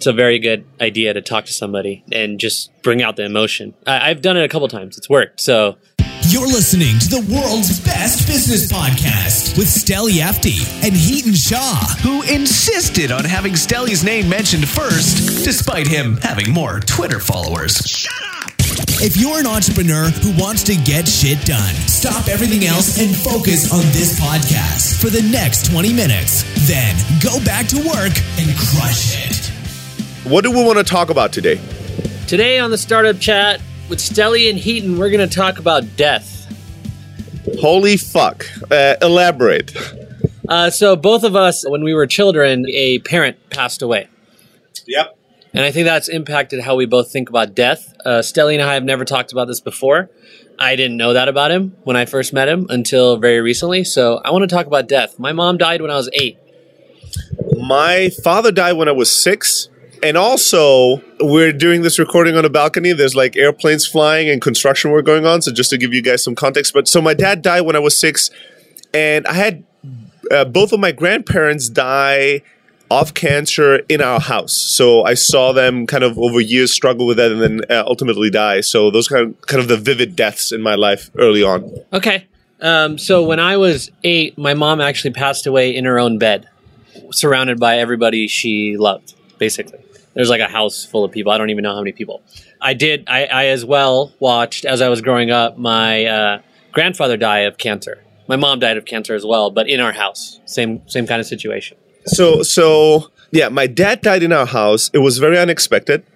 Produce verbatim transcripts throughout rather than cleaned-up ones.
it's a very good idea to talk to somebody and just bring out the emotion. I, I've done it a couple times. It's worked. So you're listening to the world's best business podcast with Steli Efti and Heaton Shaw, who insisted on having Steli's name mentioned first, despite him having more Twitter followers. Shut up! If you're an entrepreneur who wants to get shit done, stop everything else and focus on this podcast for the next twenty minutes. Then go back to work and crush it. What do we want to talk about today? Today on the Startup Chat with Steli and Heaton, we're going to talk about death. Holy fuck. Uh, elaborate. Uh, so both of us, when we were children, a parent passed away. Yep. And I think that's impacted how we both think about death. Uh, Steli and I have never talked about this before. I didn't know that about him when I first met him until very recently. So I want to talk about death. My mom died when I was eight. My father died when I was six. And also, we're doing this recording on a balcony. There's like airplanes flying and construction work going on. So just to give you guys some context. But so my dad died when I was six. And I had uh, both of my grandparents die of cancer in our house. So I saw them kind of over years struggle with that and then uh, ultimately die. So those kind of, kind of the vivid deaths in my life early on. Okay. Um, so when I was eight, my mom actually passed away in her own bed, surrounded by everybody she loved, basically. There's like a house full of people. I don't even know how many people. I did, I, I as well watched, as I was growing up, my uh, grandfather die of cancer. My mom died of cancer as well, but in our house. Same same kind of situation. So, so yeah, my dad died in our house. It was very unexpected.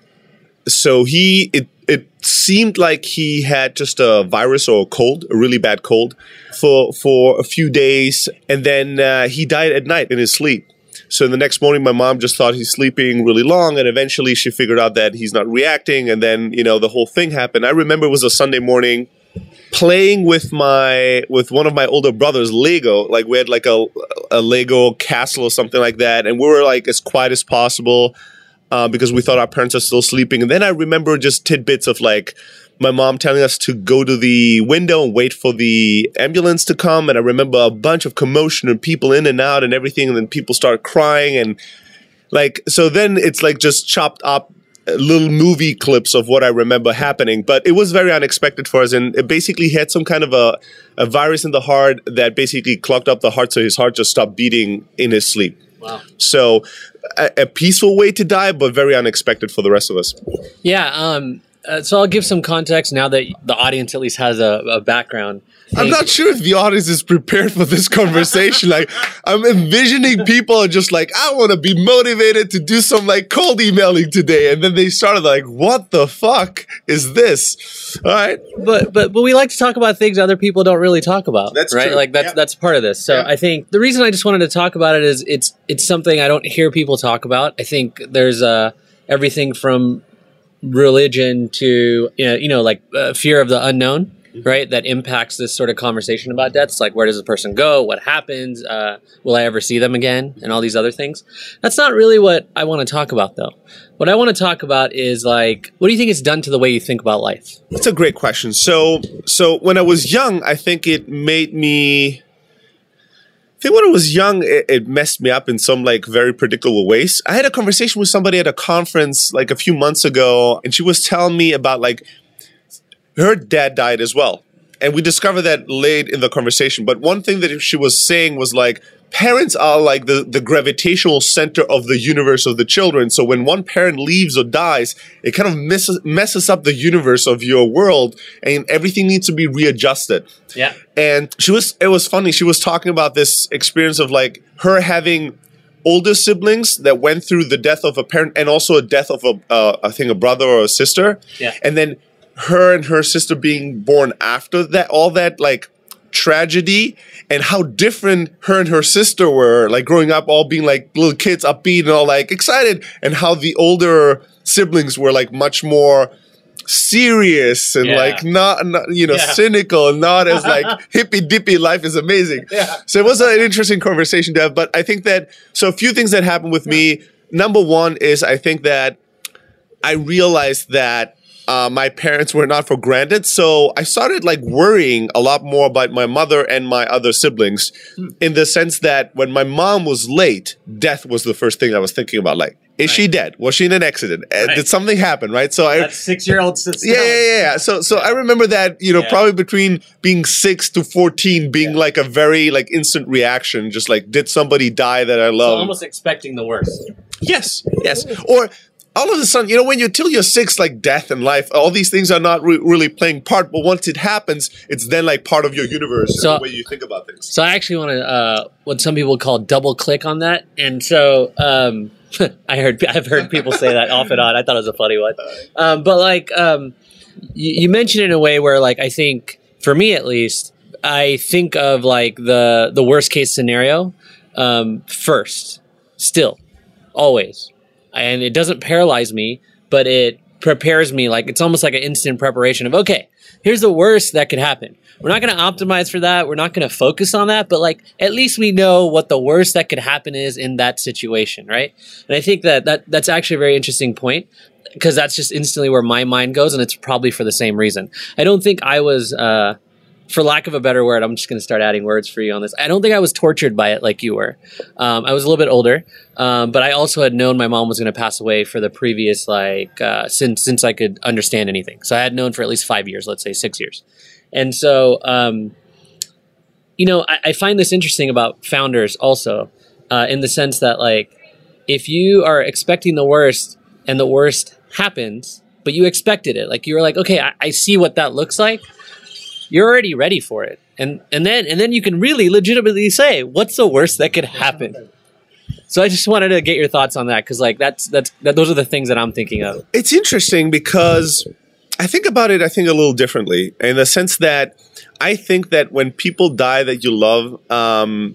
So he, it, it seemed like he had just a virus or a cold, a really bad cold for, for a few days. And then uh, he died at night in his sleep. So the next morning, my mom just thought he's sleeping really long. And eventually she figured out that he's not reacting. And then, you know, the whole thing happened. I remember it was a Sunday morning. Playing with my with one of my older brothers, Lego. Like we had like a a Lego castle or something like that, and we were like as quiet as possible uh, because we thought our parents are still sleeping. And then I remember just tidbits of like my mom telling us to go to the window and wait for the ambulance to come. And I remember a bunch of commotion and people in and out and everything. And then people start crying and like so. Then it's like just chopped up little movie clips of what I remember happening, but it was very unexpected for us. And it basically had some kind of a, a virus in the heart that basically clogged up the heart. So his heart just stopped beating in his sleep. Wow. So a, a peaceful way to die, but very unexpected for the rest of us. Yeah. Um, uh, so I'll give some context now that the audience at least has a, a background. I'm not sure if the audience is prepared for this conversation. Like, I'm envisioning people just like, I want to be motivated to do some like cold emailing today. And then they started like, what the fuck is this? All right. But, but, but we like to talk about things other people don't really talk about. That's right. true. Like that's, yeah. that's part of this. So yeah. I think the reason I just wanted to talk about it is it's, it's something I don't hear people talk about. I think there's uh, everything from religion to, you know, you know like uh, fear of the unknown. Right, that impacts this sort of conversation about death. It's like, where does the person go? What happens? Uh, will I ever see them again? And all these other things. That's not really what I want to talk about, though. What I want to talk about is like, what do you think it's done to the way you think about life? That's a great question. So, so when I was young, I think it made me. I think when I was young, it, it messed me up in some like very predictable ways. I had a conversation with somebody at a conference like a few months ago, and she was telling me about like. Her dad died as well. And we discovered that late in the conversation. But one thing that she was saying was like, parents are like the, the gravitational center of the universe of the children. So when one parent leaves or dies, it kind of messes, messes up the universe of your world and everything needs to be readjusted. Yeah. And she was, it was funny. She was talking about this experience of like her having older siblings that went through the death of a parent and also a death of a, uh, I think a brother or a sister. Yeah. And then her and her sister being born after that, all that like tragedy and how different her and her sister were, like growing up, all being like little kids, upbeat and all like excited, and how the older siblings were like much more serious and yeah. like not, not, you know, yeah. cynical and not as like hippy dippy. Life is amazing. Yeah. So it was an interesting conversation to have. But I think that, so a few things that happened with yeah. me. Number one is I think that I realized that Uh, my parents were not for granted. So I started like worrying a lot more about my mother and my other siblings mm. in the sense that when my mom was late, death was the first thing I was thinking about. Like, Is she dead? Was she in an accident? Uh, Right. Did something happen? Right. So I. That's six-year-old. Yeah, yeah, yeah, yeah. So, so I remember that, you know, Yeah. probably between being six to fourteen, being Yeah. like a very like instant reaction, just like, did somebody die that I So love? almost expecting the worst. Yes, yes. Or all of a sudden, you know, when you're till you're six, like death and life, all these things are not re- really playing part. But once it happens, it's then like part of your universe So- and the way you think about things. So I actually want to, uh, what some people call double click on that. And so, um, I heard, I've heard people say that off and on. I thought it was a funny one. Um, but like, um, you, you mentioned it in a way where like, I think for me at least, I think of like the, the worst case scenario, um, first, still, always. And it doesn't paralyze me, but it prepares me. Like it's almost like an instant preparation of, okay, here's the worst that could happen. We're not going to optimize for that. We're not going to focus on that, but like at least we know what the worst that could happen is in that situation, right? And I think that, that that's actually a very interesting point because that's just instantly where my mind goes, and it's probably for the same reason. I don't think I was, uh, for lack of a better word, I'm just going to start adding words for you on this. I don't think I was tortured by it like you were. Um, I was a little bit older, um, but I also had known my mom was going to pass away for the previous, like, uh, since since I could understand anything. So I had known for at least five years, let's say six years. And so, um, you know, I, I find this interesting about founders also, uh, in the sense that, like, if you are expecting the worst and the worst happens, but you expected it, like you were like, okay, I, I see what that looks like. You're already ready for it. And and then and then you can really legitimately say, what's the worst that could happen? So I just wanted to get your thoughts on that because like that's that's that, those are the things that I'm thinking of. It's interesting because I think about it, I think a little differently in the sense that I think that when people die that you love, um,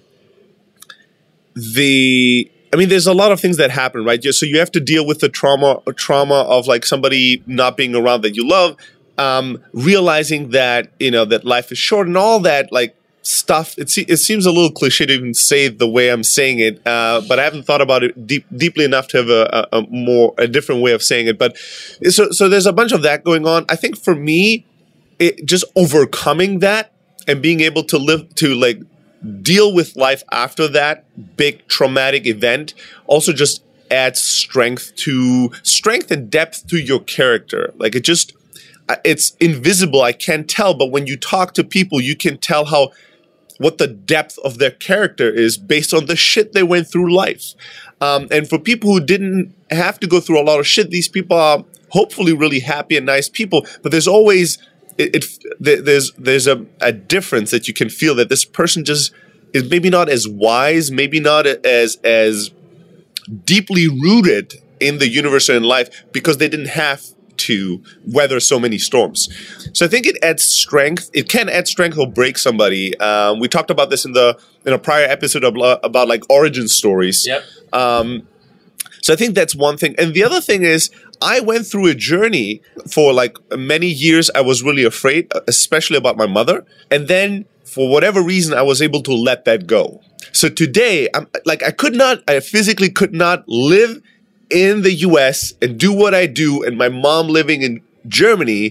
the I mean, there's a lot of things that happen, right? So you have to deal with the trauma, trauma of like somebody not being around that you love, um, realizing that you know that life is short and all that like stuff. It, se- it seems a little cliche to even say it the way I'm saying it, uh, but I haven't thought about it deep, deeply enough to have a, a, a more a different way of saying it. But so so there's a bunch of that going on. I think for me, it just overcoming that and being able to live to like. deal with life after that big traumatic event also just adds strength to strength and depth to your character. Like it just, it's invisible. I can't tell, but when you talk to people, you can tell how, what the depth of their character is based on the shit they went through life. Um, and for people who didn't have to go through a lot of shit, these people are hopefully really happy and nice people, but there's always It, it there's there's a, a difference that you can feel that this person just is maybe not as wise, maybe not as as deeply rooted in the universe and in life because they didn't have to weather so many storms. So I think it adds strength. It can add strength or break somebody. Um, we talked about this in the in a prior episode of, about like origin stories. Yep. Um, so I think that's one thing. And the other thing is, I went through a journey for like many years. I was really afraid, especially about my mother. And then for whatever reason, I was able to let that go. So today, I'm like, I could not, I physically could not live in the U S and do what I do and my mom living in Germany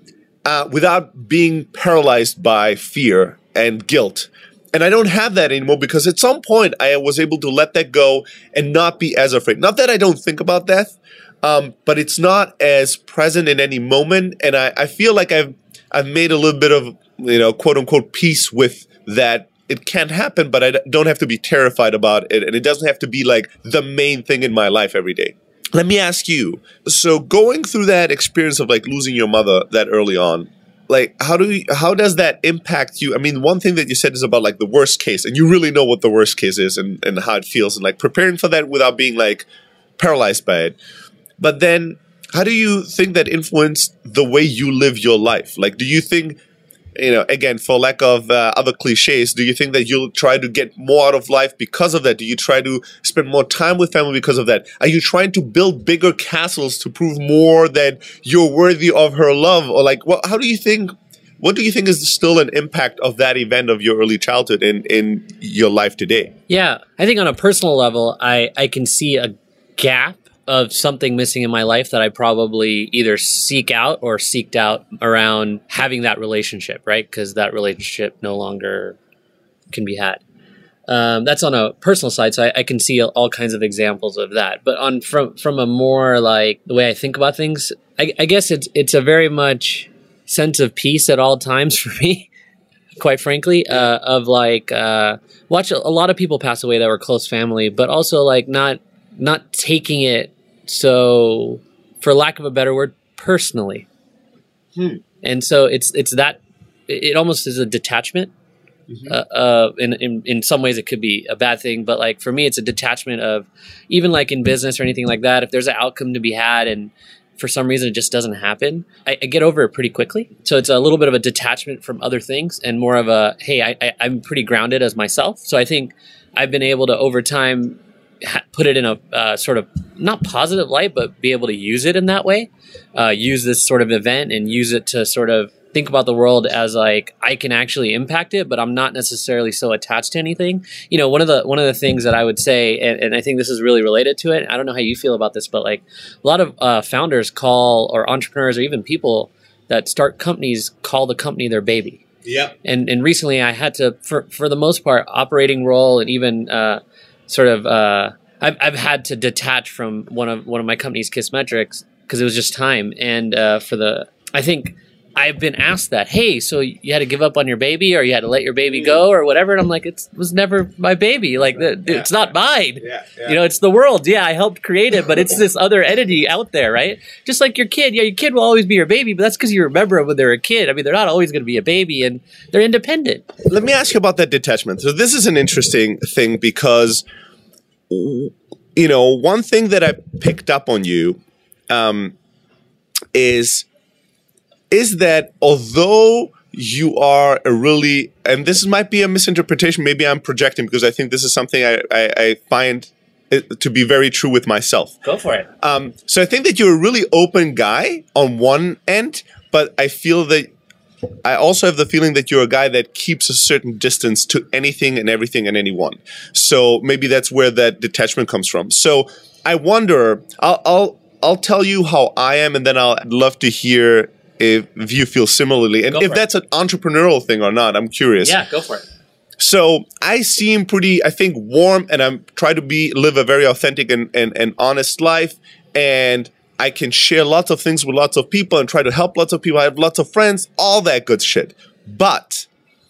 uh, without being paralyzed by fear and guilt. And I don't have that anymore because at some point I was able to let that go and not be as afraid. Not that I don't think about death, um, but it's not as present in any moment. And I, I feel like I've I've made a little bit of, you know, quote unquote peace with that. It can happen, but I don't have to be terrified about it. And it doesn't have to be like the main thing in my life every day. Let me ask you, so going through that experience of like losing your mother that early on, like, how do you, how does that impact you? I mean, one thing that you said is about like the worst case, and you really know what the worst case is and, and how it feels, and like preparing for that without being like paralyzed by it. But then, how do you think that influenced the way you live your life? Like, do you think, you know, again, for lack of uh, other cliches, do you think that you'll try to get more out of life because of that? Do you try to spend more time with family because of that? Are you trying to build bigger castles to prove more that you're worthy of her love? Or like, what, how do you think, what do you think is still an impact of that event of your early childhood in, in your life today? Yeah, I think on a personal level, I, I can see a gap of something missing in my life that I probably either seek out or seeked out around having that relationship, right? Because that relationship no longer can be had. Um, that's on a personal side, so I, I can see all kinds of examples of that. But on from from a more like the way I think about things, I, I guess it's it's a very much sense of peace at all times for me. Quite frankly, uh, of like uh, watch a, a lot of people pass away that were close family, but also like not not taking it so, for lack of a better word, personally. Hmm. And so it's it's that it almost is a detachment. Mm-hmm. Uh, uh, in, in in some ways, it could be a bad thing, but like for me, it's a detachment of even like in business or anything like that. If there's an outcome to be had, and for some reason it just doesn't happen, I, I get over it pretty quickly. So it's a little bit of a detachment from other things, and more of a hey, I, I, I'm pretty grounded as myself. So I think I've been able to over time ha- put it in a uh, sort of not positive light, but be able to use it in that way. Uh, use this sort of event and use it to sort of think about the world as like I can actually impact it, but I'm not necessarily so attached to anything. You know, one of the one of the things that I would say, and, and I think this is really related to it. I don't know how you feel about this, but like a lot of uh, founders call, or entrepreneurs, or even people that start companies call the company their baby. Yeah. And and recently I had to, for for the most part, operating role and even uh, sort of uh, I've I've had to detach from one of one of my companies, Kissmetrics, because it was just time. And uh, for the I think. I've been asked that, hey, so you had to give up on your baby, or you had to let your baby go, or whatever. And I'm like, it was never my baby. Like, the, yeah, it's not yeah. mine. Yeah, yeah. You know, it's the world. Yeah, I helped create it, but it's this other entity out there, right? Just like your kid. Yeah, your kid will always be your baby, but that's because you remember them when they're a kid. I mean, they're not always going to be a baby, and they're independent. Let me ask you about that detachment. So this is an interesting thing because, you know, one thing that I picked up on you um, is... is that although you are a really, and this might be a misinterpretation, maybe I'm projecting because I think this is something I, I, I find it to be very true with myself. Go for it. Um, so I think that you're a really open guy on one end, but I feel that I also have the feeling that you're a guy that keeps a certain distance to anything and everything and anyone. So maybe that's where that detachment comes from. So I wonder, I'll, I'll, I'll tell you how I am, and then I'll I'd love to hear if you feel similarly, and if that's an entrepreneurial thing or not. I'm curious. Yeah, go for it. So I seem pretty, I think, warm, and I'm trying to be live a very authentic and, and, and honest life, and I can share lots of things with lots of people and try to help lots of people. I have lots of friends, all that good shit. But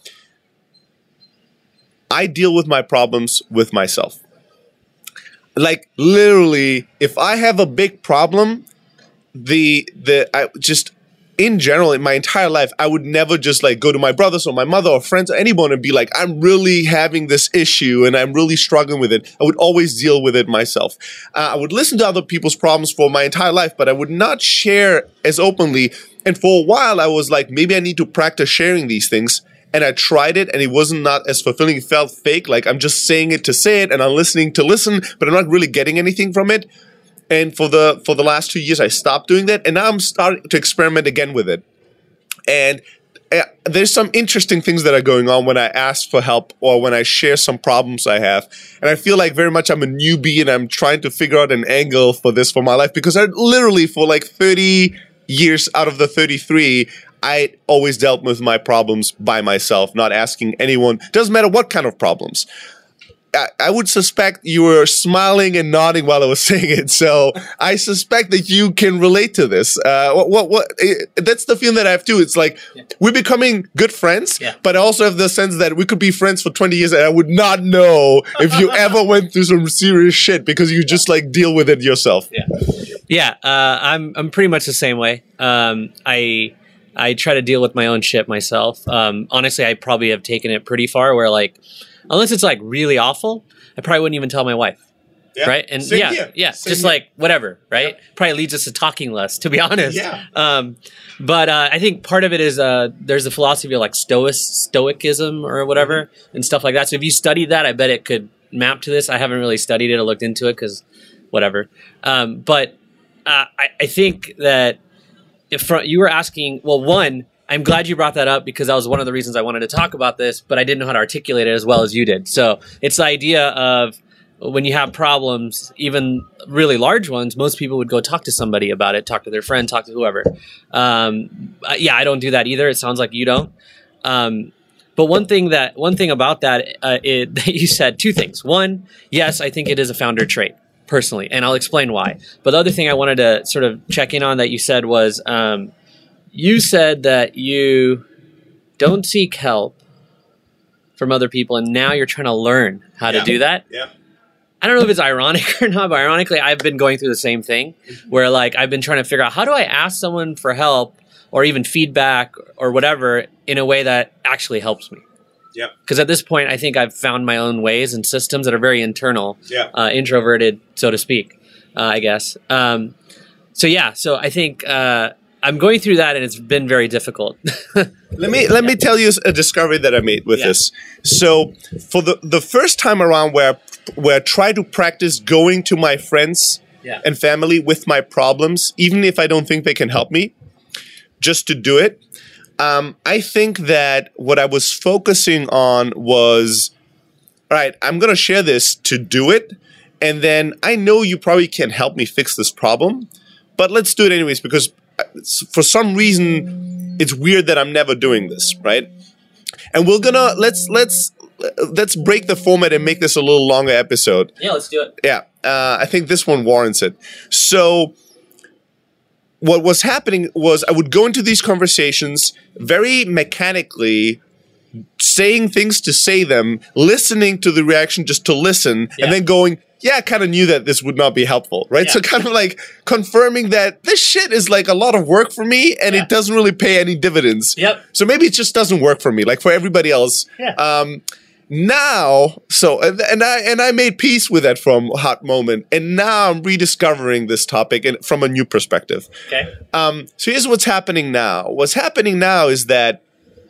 I deal with my problems with myself. Like, literally, if I have a big problem, the the I just... in general, in my entire life, I would never just like go to my brothers or my mother or friends or anyone and be like, I'm really having this issue and I'm really struggling with it. I would always deal with it myself. Uh, I would listen to other people's problems for my entire life, but I would not share as openly. And for a while, I was like, maybe I need to practice sharing these things. And I tried it, and it wasn't not as fulfilling. It felt fake. Like I'm just saying it to say it, and I'm listening to listen, but I'm not really getting anything from it. And for the for the last two years, I stopped doing that, and now I'm starting to experiment again with it. And uh, there's some interesting things that are going on when I ask for help or when I share some problems I have. And I feel like very much I'm a newbie, and I'm trying to figure out an angle for this for my life, because I literally for like thirty years out of the thirty-three, I always dealt with my problems by myself, not asking anyone. Doesn't matter what kind of problems. I, I would suspect you were smiling and nodding while I was saying it, so I suspect that you can relate to this. Uh, what, what, what? It, that's the feeling that I have too. It's like yeah. we're becoming good friends, yeah. but I also have the sense that we could be friends for twenty years, and I would not know if you ever went through some serious shit because you just like deal with it yourself. Yeah, yeah. Uh, I'm I'm pretty much the same way. Um, I I try to deal with my own shit myself. Um, honestly, I probably have taken it pretty far where like. Unless it's like really awful, I probably wouldn't even tell my wife. Yeah. Right? And Same yeah, here. yeah, Same just here. Like whatever, right? Yeah. Probably leads us to talking less, to be honest. Yeah. Um, but uh, I think part of it is uh, there's a philosophy of like stoic, stoicism or whatever mm-hmm. and stuff like that. So if you studied that, I bet it could map to this. I haven't really studied it or looked into it because whatever. Um, but uh, I, I think that if from, you were asking, well, one, I'm glad you brought that up because that was one of the reasons I wanted to talk about this, but I didn't know how to articulate it as well as you did. So it's the idea of when you have problems, even really large ones, most people would go talk to somebody about it, talk to their friend, talk to whoever. Um, yeah, I don't do that either. It sounds like you don't. Um, But one thing that one thing about that, uh, it, that you said two things. One, yes, I think it is a founder trait personally, and I'll explain why. But the other thing I wanted to sort of check in on that you said was um, you said that you don't seek help from other people, and now you're trying to learn how Yeah. to do that. Yeah. I don't know if it's ironic or not, but ironically, I've been going through the same thing where like I've been trying to figure out how do I ask someone for help or even feedback or whatever in a way that actually helps me. Yeah. Because at this point, I think I've found my own ways and systems that are very internal, Yeah. uh, introverted, so to speak, uh, I guess. Um, so yeah, so I think uh, I'm going through that and it's been very difficult. Let me let me tell you a discovery that I made with Yeah. this. So for the the first time around where where I try to practice going to my friends Yeah. and family with my problems, even if I don't think they can help me, just to do it. Um, I think that what I was focusing on was, all right, I'm going to share this to do it. And then I know you probably can help me fix this problem, but let's do it anyways, because for some reason it's weird that I'm never doing this, right? And we're gonna let's let's let's break the format and make this a little longer episode. Yeah, let's do it. Yeah, uh, I think this one warrants it. So what was happening was I would go into these conversations very mechanically, saying things to say them, listening to the reaction just to listen, Yeah. and then going, yeah, I kind of knew that this would not be helpful, right? Yeah. So kind of like confirming that this shit is like a lot of work for me and Yeah. it doesn't really pay any dividends. Yep. So maybe it just doesn't work for me, like for everybody else. Yeah. Um, now, so and, and I and I made peace with that from a hot moment, and now I'm rediscovering this topic and from a new perspective. Okay. Um, so here's what's happening now. What's happening now is that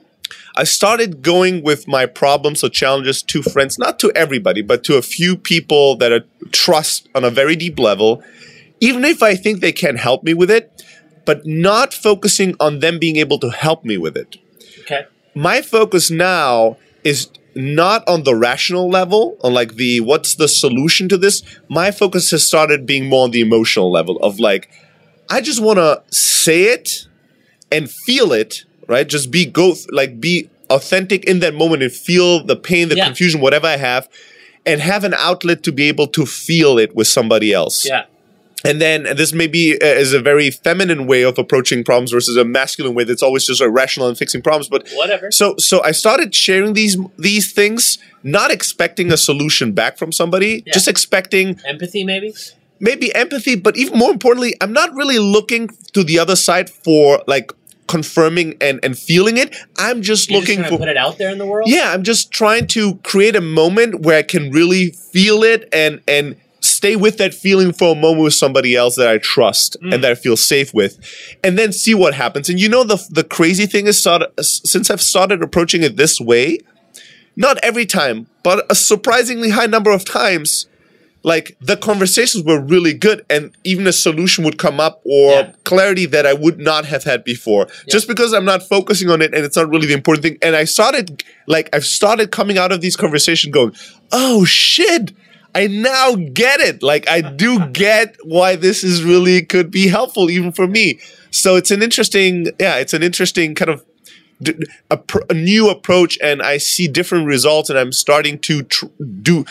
I started going with my problems or challenges to friends, not to everybody, but to a few people that I trust on a very deep level, even if I think they can help me with it, but not focusing on them being able to help me with it. Okay. My focus now is not on the rational level, on like the what's the solution to this. My focus has started being more on the emotional level of like, I just want to say it and feel it, right? Just be go like be authentic in that moment and feel the pain, the Yeah. confusion, whatever I have, and have an outlet to be able to feel it with somebody else. Yeah. And then and this maybe uh, is a very feminine way of approaching problems versus a masculine way that's always just irrational and fixing problems. But Whatever. So so I started sharing these these things, not expecting a solution back from somebody, Yeah. just expecting Empathy, maybe? maybe empathy, but even more importantly, I'm not really looking to the other side for like confirming and, and feeling it. I'm just You're looking just trying for to put it out there in the world? yeah, I'm just trying to create a moment where I can really feel it and and stay with that feeling for a moment with somebody else that I trust Mm. and that I feel safe with, and then see what happens. And you know, the the crazy thing is, sort of, since I've started approaching it this way, not every time, but a surprisingly high number of times, like the conversations were really good, and even a solution would come up or Yeah. clarity that I would not have had before, just because I'm not focusing on it and it's not really the important thing. And I started, like, I've started coming out of these conversations going, oh shit, I now get it. Like, I do get why this is really could be helpful even for me. So it's an interesting, yeah, it's an interesting kind of d- a, pr- a new approach, and I see different results, and I'm starting to tr- do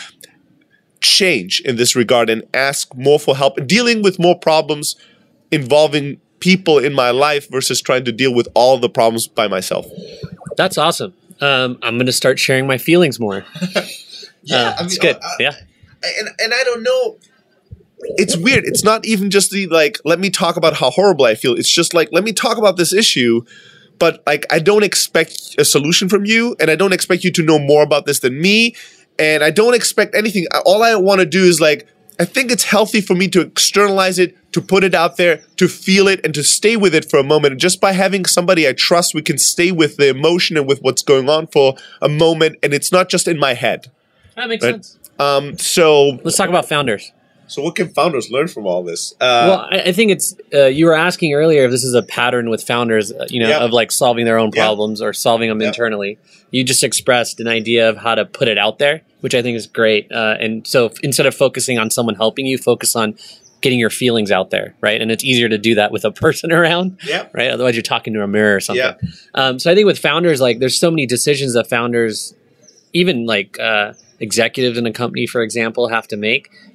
change in this regard and ask more for help, dealing with more problems involving people in my life versus trying to deal with all the problems by myself. That's awesome. Um, I'm going to start sharing my feelings more. Yeah, uh, it's good. uh, yeah. and and I don't know. It's weird. It's not even just the like, let me talk about how horrible I feel. It's just like, let me talk about this issue, but like, I don't expect a solution from you, and I don't expect you to know more about this than me, and I don't expect anything. All I want to do is like, I think it's healthy for me to externalize it, to put it out there, to feel it, and to stay with it for a moment. And just by having somebody I trust, we can stay with the emotion and with what's going on for a moment, and it's not just in my head. That makes Right. sense. Um, so, Let's talk about founders. so what can founders learn from all this? Uh, Well, I, I think it's, uh, you were asking earlier if this is a pattern with founders, uh, you know, Yeah. of like solving their own Yeah. problems or solving them Yeah. internally. You just expressed an idea of how to put it out there, which I think is great. Uh, and so f- instead of focusing on someone helping you, focus on getting your feelings out there, right? And it's easier to do that with a person around, Yeah. right? Otherwise, you're talking to a mirror or something. Yeah. Um, so I think with founders, like there's so many decisions that founders, even like uh, executives in a company, for example, have to make.